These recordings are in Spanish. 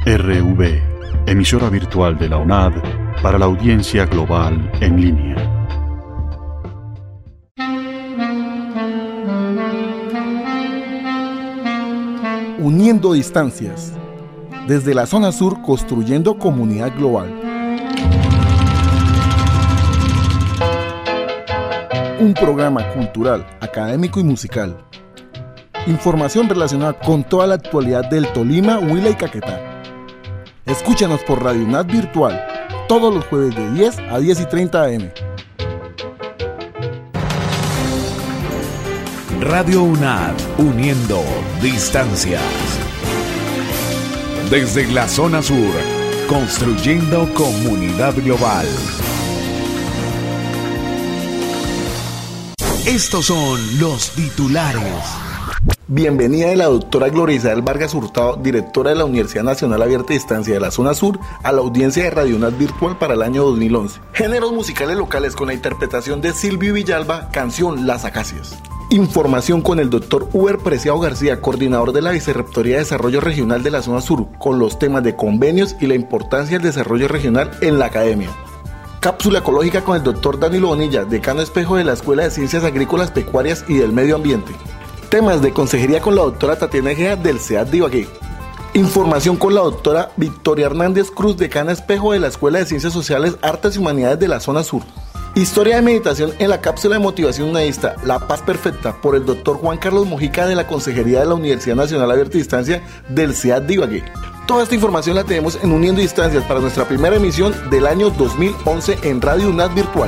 RV, emisora virtual de la UNAD para la audiencia global en línea. Uniendo distancias. Desde la zona sur, construyendo comunidad global. Un programa cultural, académico y musical. Información relacionada con toda la actualidad del Tolima, Huila y Caquetá. Escúchanos por Radio UNAD Virtual, todos los jueves de 10 a 10:30 am. Radio UNAD, uniendo distancias. Desde la zona sur, construyendo comunidad global. Estos son los titulares. Bienvenida de la doctora Gloria Isabel Vargas Hurtado, directora de la Universidad Nacional Abierta a Distancia de la Zona Sur, a la audiencia de Radio UNAD Virtual para el año 2011. Géneros musicales locales con la interpretación de Silvio Villalba, canción Las Acacias. Información con el doctor Uber Preciado García, coordinador de la Vicerrectoría de Desarrollo Regional de la Zona Sur, con los temas de convenios y la importancia del desarrollo regional en la academia. Cápsula ecológica con el doctor Danilo Bonilla, decano espejo de la Escuela de Ciencias Agrícolas, Pecuarias y del Medio Ambiente. Temas de consejería con la doctora Tatiana Egea del CEAD de Ibagué. Información con la doctora Victoria Hernández Cruz, decana espejo de la Escuela de Ciencias Sociales, Artes y Humanidades de la Zona Sur. Historia de meditación en la cápsula de motivación unadista La Paz Perfecta por el doctor Juan Carlos Mojica de la Consejería de la Universidad Nacional Abierta a Distancia del CEAD de Ibagué. Toda esta información la tenemos en Uniendo Distancias para nuestra primera emisión del año 2011 en Radio UNAD Virtual.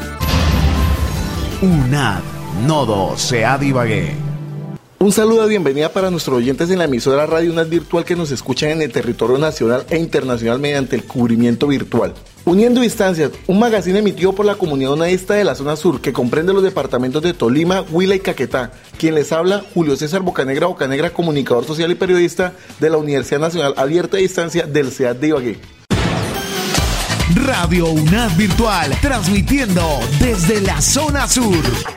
UNAD, Nodo CEAD de Ibagué. Un saludo de bienvenida para nuestros oyentes en la emisora Radio UNAD Virtual que nos escuchan en el territorio nacional e internacional mediante el cubrimiento virtual. Uniendo Distancias, un magazine emitido por la comunidad unadista de la Zona Sur que comprende los departamentos de Tolima, Huila y Caquetá. Quien les habla, Julio César Bocanegra, comunicador social y periodista de la Universidad Nacional Abierta a Distancia del CEAD de Ibagué. Radio UNAD Virtual, transmitiendo desde la Zona Sur.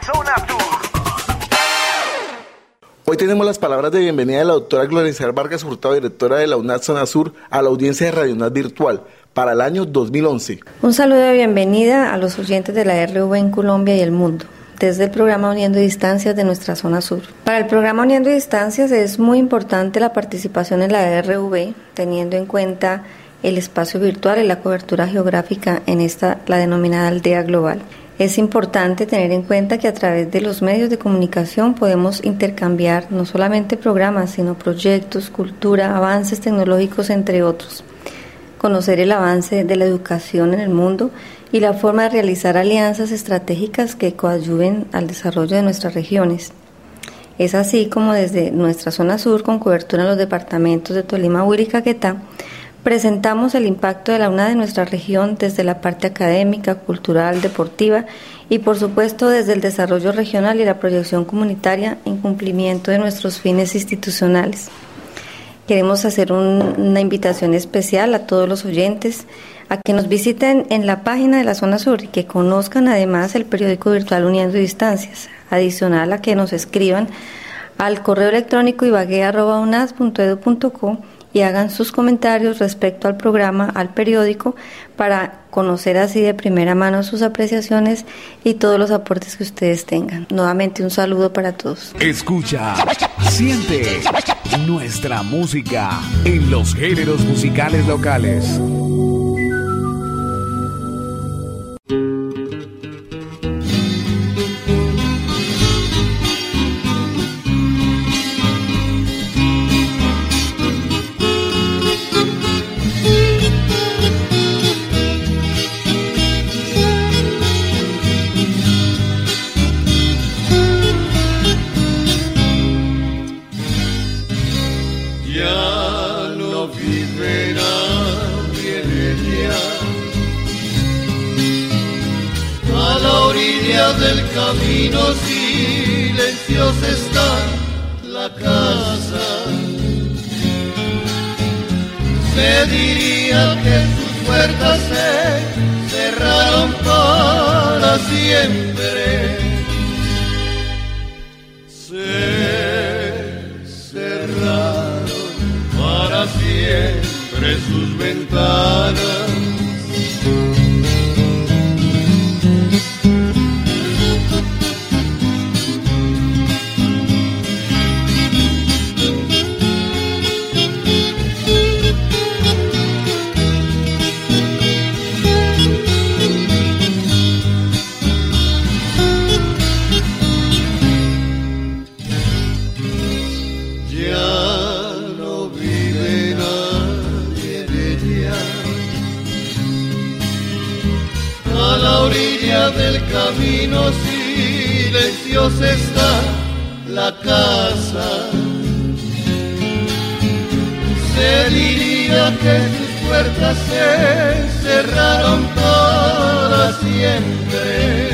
Hoy tenemos las palabras de bienvenida de la doctora Gloria Isabel Vargas Hurtado, directora de la UNAD Zona Sur, a la audiencia de Radio UNAD Virtual para el año 2011. Un saludo de bienvenida a los oyentes de la RV en Colombia y el mundo, desde el programa Uniendo Distancias de nuestra Zona Sur. Para el programa Uniendo Distancias es muy importante la participación en la RV, teniendo en cuenta el espacio virtual y la cobertura geográfica en esta, la denominada aldea global. Es importante tener en cuenta que a través de los medios de comunicación podemos intercambiar no solamente programas, sino proyectos, cultura, avances tecnológicos, entre otros. Conocer el avance de la educación en el mundo y la forma de realizar alianzas estratégicas que coadyuven al desarrollo de nuestras regiones. Es así como desde nuestra Zona Sur, con cobertura en los departamentos de Tolima, Huila y Caquetá, presentamos el impacto de la UNAD en nuestra región desde la parte académica, cultural, deportiva y por supuesto desde el desarrollo regional y la proyección comunitaria en cumplimiento de nuestros fines institucionales. Queremos hacer una invitación especial a todos los oyentes a que nos visiten en la página de la Zona Sur y que conozcan además el periódico virtual Uniendo Distancias, adicional a que nos escriban al correo electrónico ibague@unad.edu.co y hagan sus comentarios respecto al programa, al periódico, para conocer así de primera mano sus apreciaciones y todos los aportes que ustedes tengan. Nuevamente un saludo para todos. Escucha, siente nuestra música en los géneros musicales locales. Del camino silenciosa está la casa. Se diría que sus puertas se cerraron para siempre. Se cerraron para siempre. siempre sus ventanas. Del camino silenciosa está la casa. Se diría que sus puertas se cerraron para siempre.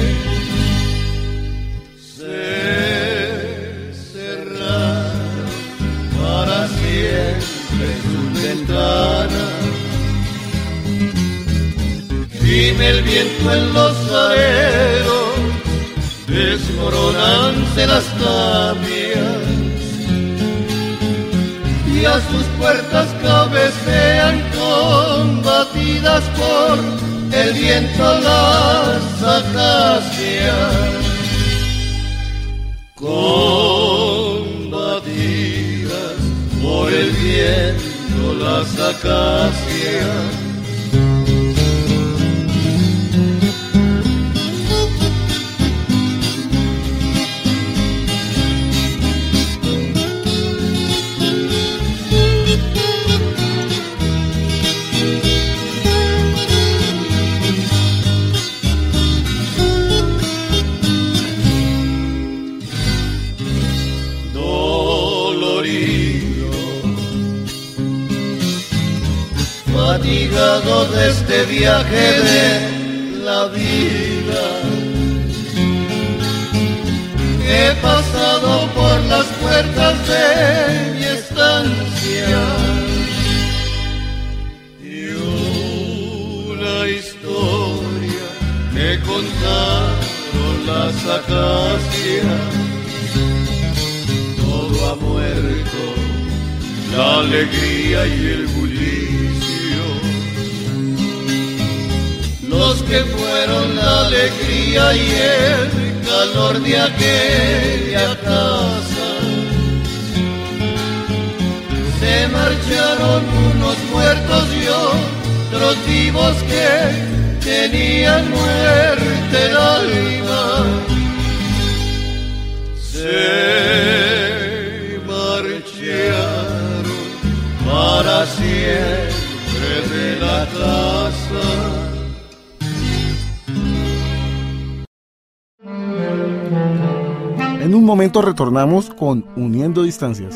Se cerraron para siempre sus ventanas. Gime el viento en los areros, desmoronanse las tapias, y a sus puertas cabecean combatidas por el viento las acacias. Combatidas por el viento las acacias. Fatigado de este viaje de la vida, he pasado por las puertas de mi estancia y una historia me contaron las acacias. Todo ha muerto, la alegría y el bullicio. Los que fueron la alegría y el calor de aquella casa, se marcharon unos muertos y otros vivos que tenían muerte el alma. Se marcharon para siempre de la casa. En un momento retornamos con Uniendo Distancias.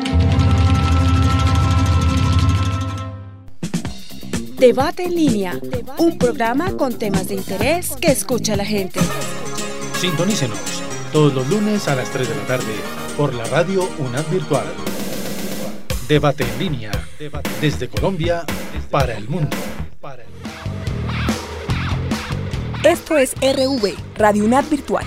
Debate en línea, un programa con temas de interés que escucha la gente. Sintonícenos todos los lunes a las 3 de la tarde por la radio UNAD Virtual. Debate en línea, desde Colombia para el mundo. Esto es RV, Radio UNAD Virtual.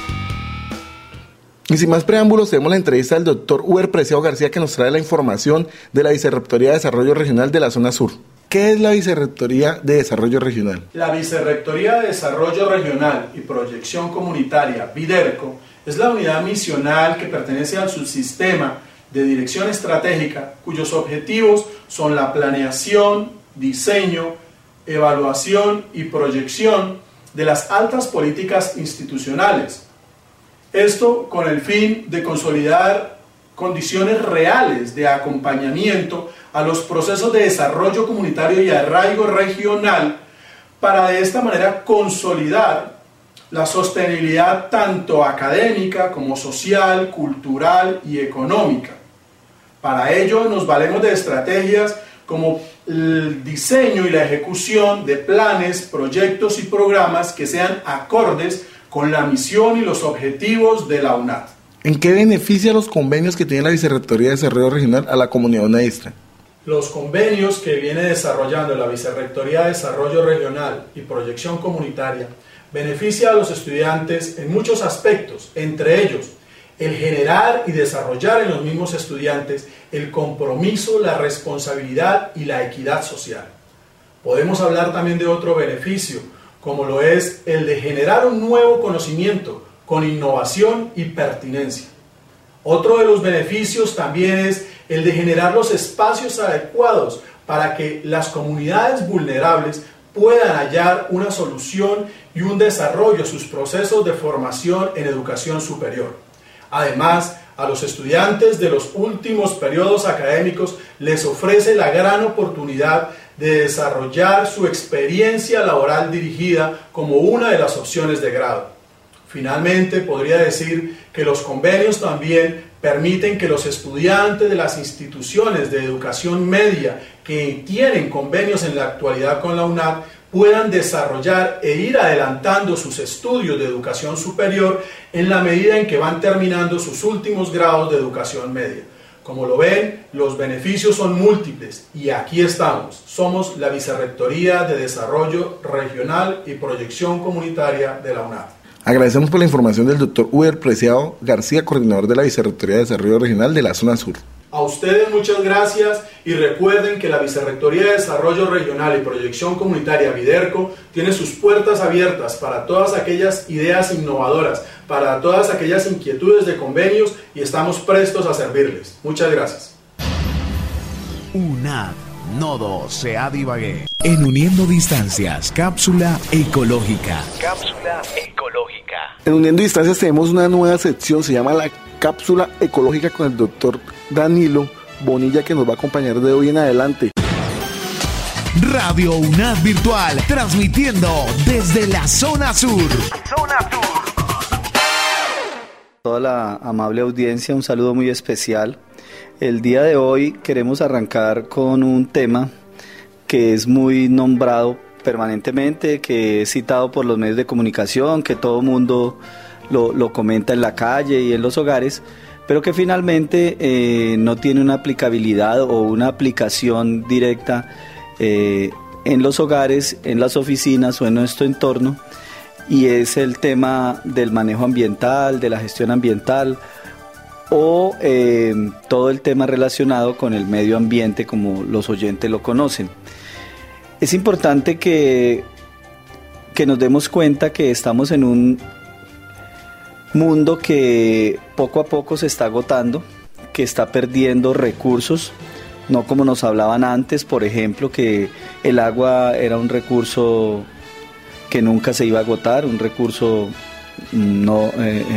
Y sin más preámbulos, tenemos la entrevista del doctor Uber Preciado García, que nos trae la información de la Vicerrectoría de Desarrollo Regional de la Zona Sur. ¿Qué es la Vicerrectoría de Desarrollo Regional? La Vicerrectoría de Desarrollo Regional y Proyección Comunitaria, VIDERCO, es la unidad misional que pertenece al subsistema de dirección estratégica, cuyos objetivos son la planeación, diseño, evaluación y proyección de las altas políticas institucionales. Esto con el fin de consolidar condiciones reales de acompañamiento a los procesos de desarrollo comunitario y arraigo regional, para de esta manera consolidar la sostenibilidad tanto académica como social, cultural y económica. Para ello nos valemos de estrategias como el diseño y la ejecución de planes, proyectos y programas que sean acordes con la misión y los objetivos de la UNAD. ¿En qué beneficia los convenios que tiene la Vicerrectoría de Desarrollo Regional a la comunidad unadista? Los convenios que viene desarrollando la Vicerrectoría de Desarrollo Regional y Proyección Comunitaria beneficia a los estudiantes en muchos aspectos, entre ellos el generar y desarrollar en los mismos estudiantes el compromiso, la responsabilidad y la equidad social. Podemos hablar también de otro beneficio, como lo es el de generar un nuevo conocimiento con innovación y pertinencia. Otro de los beneficios también es el de generar los espacios adecuados para que las comunidades vulnerables puedan hallar una solución y un desarrollo a sus procesos de formación en educación superior. Además, a los estudiantes de los últimos periodos académicos les ofrece la gran oportunidad de desarrollar su experiencia laboral dirigida como una de las opciones de grado. Finalmente, podría decir que los convenios también permiten que los estudiantes de las instituciones de educación media que tienen convenios en la actualidad con la UNAD puedan desarrollar e ir adelantando sus estudios de educación superior en la medida en que van terminando sus últimos grados de educación media. Como lo ven, los beneficios son múltiples y aquí estamos. Somos la Vicerrectoría de Desarrollo Regional y Proyección Comunitaria de la UNAD. Agradecemos por la información del Dr. Uber Preciado García, coordinador de la Vicerrectoría de Desarrollo Regional de la Zona Sur. A ustedes muchas gracias y recuerden que la Vicerrectoría de Desarrollo Regional y Proyección Comunitaria Viderco tiene sus puertas abiertas para todas aquellas ideas innovadoras, para todas aquellas inquietudes de convenios y estamos prestos a servirles. Muchas gracias. UNAD, Nodo Sea Ibagué. En Uniendo Distancias, cápsula ecológica. Cápsula ecológica. En Uniendo Distancias tenemos una nueva sección, se llama la cápsula ecológica con el doctor Danilo Bonilla, que nos va a acompañar de hoy en adelante. Radio UNAD Virtual, transmitiendo desde la Zona Sur. Toda la amable audiencia, un saludo muy especial. El día de hoy queremos arrancar con un tema que es muy nombrado permanentemente, que es citado por los medios de comunicación, que todo mundo lo comenta en la calle y en los hogares, pero que finalmente no tiene una aplicabilidad o una aplicación directa en los hogares, en las oficinas o en nuestro entorno, y es el tema del manejo ambiental, de la gestión ambiental o todo el tema relacionado con el medio ambiente como los oyentes lo conocen. Es importante que nos demos cuenta que estamos en un mundo que poco a poco se está agotando, que está perdiendo recursos, no como nos hablaban antes, por ejemplo, que el agua era un recurso que nunca se iba a agotar, un recurso no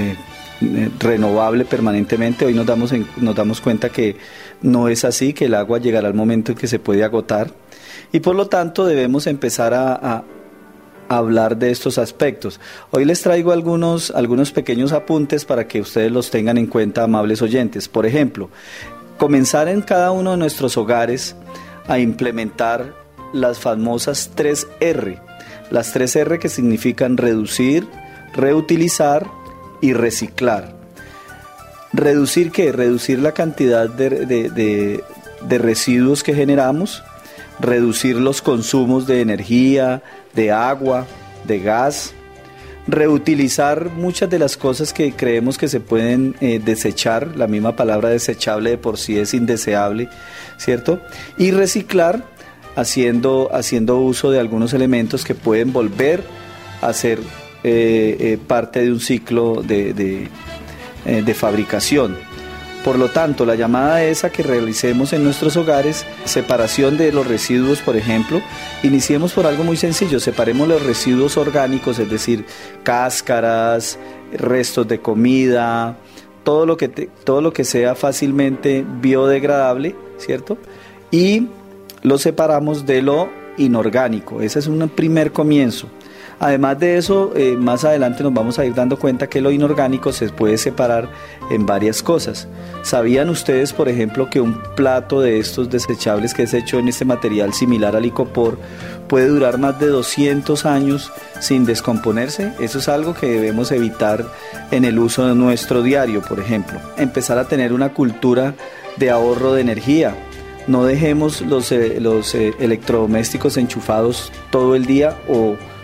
renovable permanentemente. Hoy nos damos cuenta que no es así, que el agua llegará al momento en que se puede agotar y por lo tanto debemos empezar a hablar de estos aspectos. Hoy les traigo algunos pequeños apuntes para que ustedes los tengan en cuenta, amables oyentes. Por ejemplo, comenzar en cada uno de nuestros hogares a implementar las famosas 3R. Las 3R que significan reducir, reutilizar y reciclar. ¿Reducir qué? Reducir la cantidad de residuos que generamos, reducir los consumos de energía, de agua, de gas, reutilizar muchas de las cosas que creemos que se pueden desechar. La misma palabra desechable de por sí es indeseable, ¿cierto? Y reciclar haciendo uso de algunos elementos que pueden volver a ser parte de un ciclo de fabricación. Por lo tanto, la llamada es a que realicemos en nuestros hogares separación de los residuos, por ejemplo. Iniciemos por algo muy sencillo, separemos los residuos orgánicos, es decir, cáscaras, restos de comida, todo lo que sea fácilmente biodegradable, ¿cierto? Y lo separamos de lo inorgánico. Ese es un primer comienzo. Además de eso, más adelante nos vamos a ir dando cuenta que lo inorgánico se puede separar en varias cosas. ¿Sabían ustedes, por ejemplo, que un plato de estos desechables que es hecho en este material similar al icopor puede durar más de 200 años sin descomponerse? Eso es algo que debemos evitar en el uso de nuestro diario, por ejemplo. Empezar a tener una cultura de ahorro de energía. No dejemos los electrodomésticos enchufados todo el día o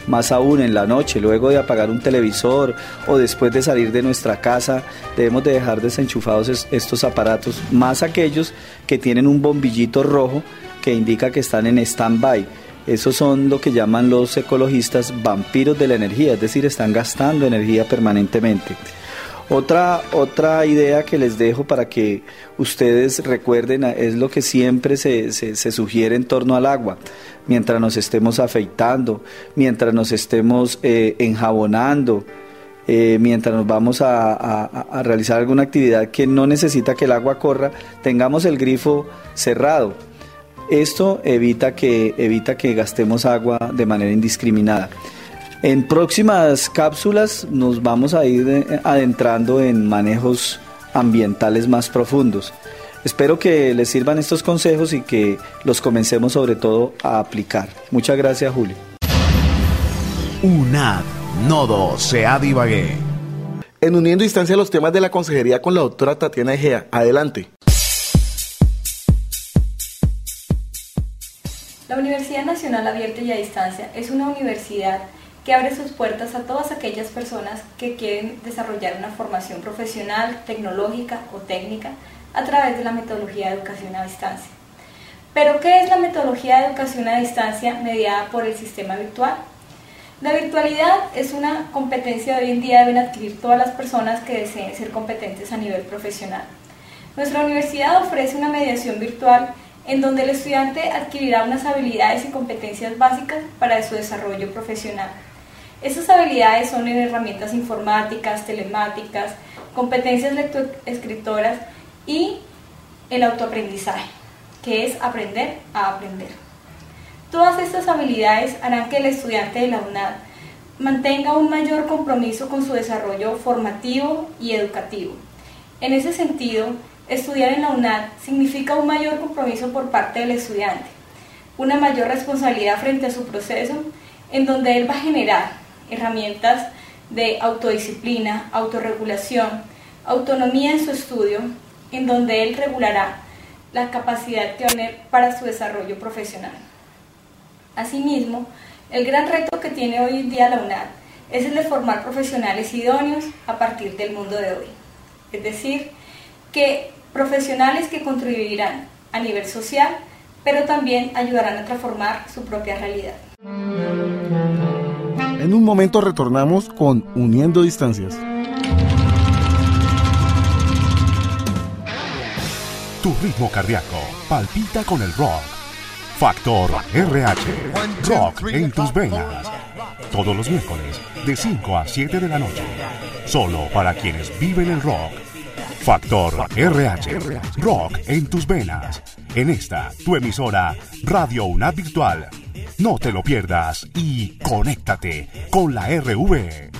Más aún en la noche, luego de apagar un televisor o después de salir de nuestra casa, debemos de dejar desenchufados estos aparatos, más aquellos que tienen un bombillito rojo que indica que están en stand-by. Esos son lo que llaman los ecologistas vampiros de la energía, es decir, están gastando energía permanentemente. Otra idea que les dejo para que ustedes recuerden es lo que siempre se sugiere en torno al agua. Mientras nos estemos afeitando, mientras nos estemos enjabonando, mientras nos vamos a realizar alguna actividad que no necesita que el agua corra, tengamos el grifo cerrado. Esto evita que gastemos agua de manera indiscriminada. En próximas cápsulas nos vamos a ir adentrando en manejos ambientales más profundos. Espero que les sirvan estos consejos y que los comencemos sobre todo a aplicar. Muchas gracias, Julio. UNAD, Nodo SEADA Ibagué. En Uniendo Distancia los temas de la consejería con la doctora Tatiana Egea. Adelante. La Universidad Nacional Abierta y a Distancia es una universidad que abre sus puertas a todas aquellas personas que quieren desarrollar una formación profesional, tecnológica o técnica a través de la metodología de educación a distancia. ¿Pero qué es la metodología de educación a distancia mediada por el sistema virtual? La virtualidad es una competencia que hoy en día deben adquirir todas las personas que deseen ser competentes a nivel profesional. Nuestra universidad ofrece una mediación virtual en donde el estudiante adquirirá unas habilidades y competencias básicas para su desarrollo profesional. Estas habilidades son en herramientas informáticas, telemáticas, competencias lectoescritoras y el autoaprendizaje, que es aprender a aprender. Todas estas habilidades harán que el estudiante de la UNAD mantenga un mayor compromiso con su desarrollo formativo y educativo. En ese sentido, estudiar en la UNAD significa un mayor compromiso por parte del estudiante, una mayor responsabilidad frente a su proceso, en donde él va a generar herramientas de autodisciplina, autorregulación, autonomía en su estudio, en donde él regulará la capacidad que va a tener para su desarrollo profesional. Asimismo, el gran reto que tiene hoy en día la UNAD es el de formar profesionales idóneos a partir del mundo de hoy. Es decir, que profesionales que contribuirán a nivel social, pero también ayudarán a transformar su propia realidad. En un momento retornamos con Uniendo Distancias. Tu ritmo cardíaco palpita con el rock. Factor RH, rock en tus venas. Todos los miércoles de 5 a 7 de la noche. Solo para quienes viven el rock. Factor RH, rock en tus venas. En esta, tu emisora Radio UNAD Virtual. No te lo pierdas y conéctate con la RV.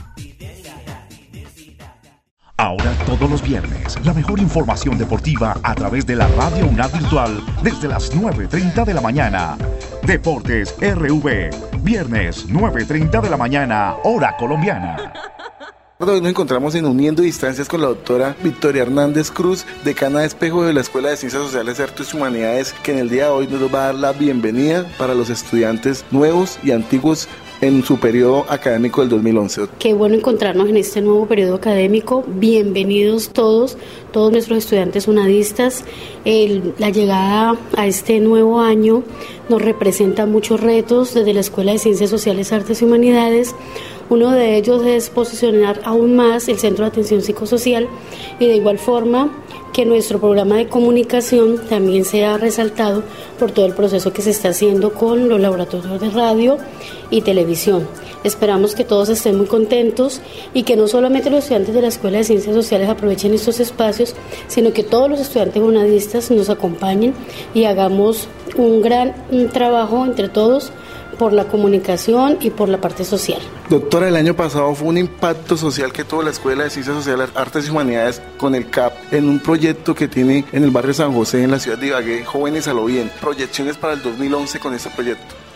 Ahora todos los viernes, la mejor información deportiva a través de la Radio UNAD Virtual desde las 9:30 de la mañana. Deportes RV, viernes 9:30 de la mañana, hora colombiana. Hoy nos encontramos en Uniendo Distancias con la doctora Victoria Hernández Cruz, decana de Espejo de la Escuela de Ciencias Sociales, Artes y Humanidades, que en el día de hoy nos va a dar la bienvenida para los estudiantes nuevos y antiguos en su periodo académico del 2011. Qué bueno encontrarnos en este nuevo periodo académico. Bienvenidos todos nuestros estudiantes unadistas. La llegada a este nuevo año nos representa muchos retos desde la Escuela de Ciencias Sociales, Artes y Humanidades. Uno de ellos es posicionar aún más el Centro de Atención Psicosocial y de igual forma que nuestro programa de comunicación también sea resaltado por todo el proceso que se está haciendo con los laboratorios de radio y televisión. Esperamos que todos estén muy contentos y que no solamente los estudiantes de la Escuela de Ciencias Sociales aprovechen estos espacios, sino que todos los estudiantes unadistas nos acompañen y hagamos un gran trabajo entre todos por la comunicación y por la parte social. Doctora, el año pasado fue un impacto social que tuvo la Escuela de Ciencias Sociales, Artes y Humanidades con el CAP en un proyecto que tiene en el barrio San José, en la ciudad de Ibagué, Jóvenes a lo Bien. Proyecciones para el 2011 con este proyecto.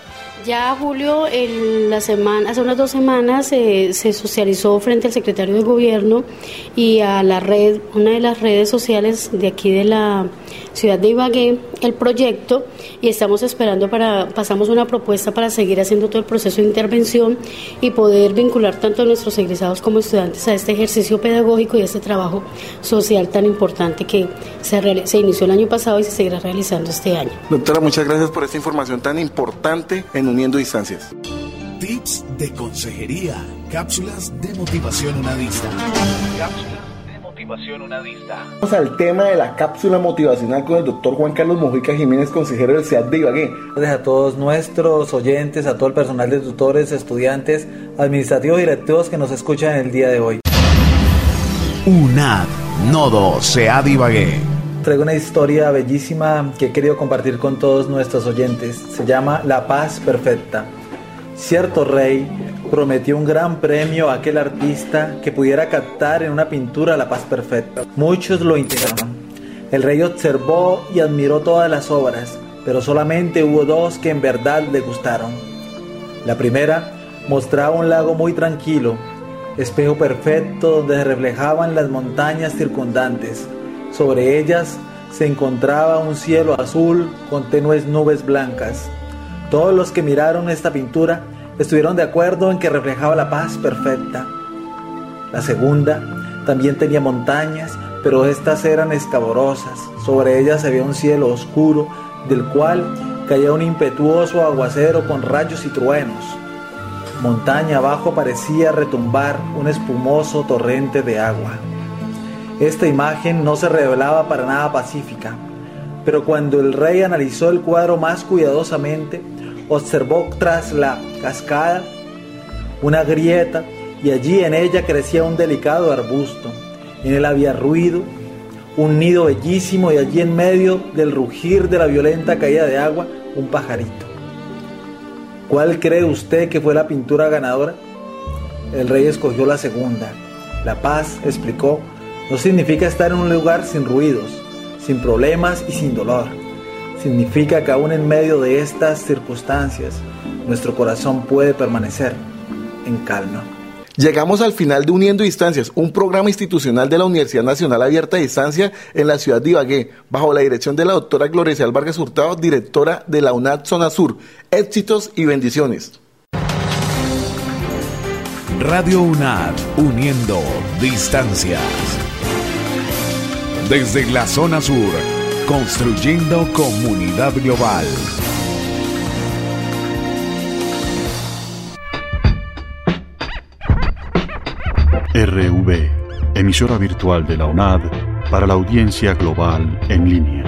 Ya Julio, hace unas 2 semanas se socializó frente al secretario de gobierno y a la red, una de las redes sociales de aquí de la ciudad de Ibagué, el proyecto, y estamos esperando pasamos una propuesta para seguir haciendo todo el proceso de intervención y poder vincular tanto a nuestros egresados como estudiantes a este ejercicio pedagógico y a este trabajo social tan importante que se inició el año pasado y se seguirá realizando este año. Doctora, muchas gracias por esta información tan importante en Uniendo Distancias. Tips de consejería, cápsulas de motivación unadista. Vamos al tema de la cápsula motivacional con el doctor Juan Carlos Mojica Jiménez, consejero del CEAD de Ibagué. Gracias a todos nuestros oyentes, a todo el personal de tutores, estudiantes, administrativos y directivos que nos escuchan el día de hoy. UNAD, Nodo CEAD Ibagué. Traigo una historia bellísima que he querido compartir con todos nuestros oyentes. Se llama La Paz Perfecta. Cierto rey prometió un gran premio a aquel artista que pudiera captar en una pintura la paz perfecta. Muchos lo intentaron. El rey observó y admiró todas las obras, pero solamente hubo 2 que en verdad le gustaron. La primera mostraba un lago muy tranquilo, espejo perfecto donde se reflejaban las montañas circundantes. Sobre ellas se encontraba un cielo azul con tenues nubes blancas. Todos los que miraron esta pintura estuvieron de acuerdo en que reflejaba la paz perfecta. La segunda también tenía montañas, pero estas eran escabrosas. Sobre ellas había un cielo oscuro, del cual caía un impetuoso aguacero con rayos y truenos. Montaña abajo parecía retumbar un espumoso torrente de agua. Esta imagen no se revelaba para nada pacífica, pero cuando el rey analizó el cuadro más cuidadosamente, observó tras la cascada una grieta y allí en ella crecía un delicado arbusto. En él había ruido, un nido bellísimo y allí en medio del rugir de la violenta caída de agua, un pajarito. ¿Cuál cree usted que fue la pintura ganadora? El rey escogió la segunda. La paz, explicó, no significa estar en un lugar sin ruidos, sin problemas y sin dolor. Significa que aún en medio de estas circunstancias, nuestro corazón puede permanecer en calma. Llegamos al final de Uniendo Distancias, un programa institucional de la Universidad Nacional Abierta a Distancia en la ciudad de Ibagué, bajo la dirección de la doctora Gloria Isabel Vargas Hurtado, directora de la UNAD Zona Sur. Éxitos y bendiciones. Radio UNAD, Uniendo Distancias. Desde la Zona Sur, construyendo comunidad global. RV, emisora virtual de la UNAD para la audiencia global en línea.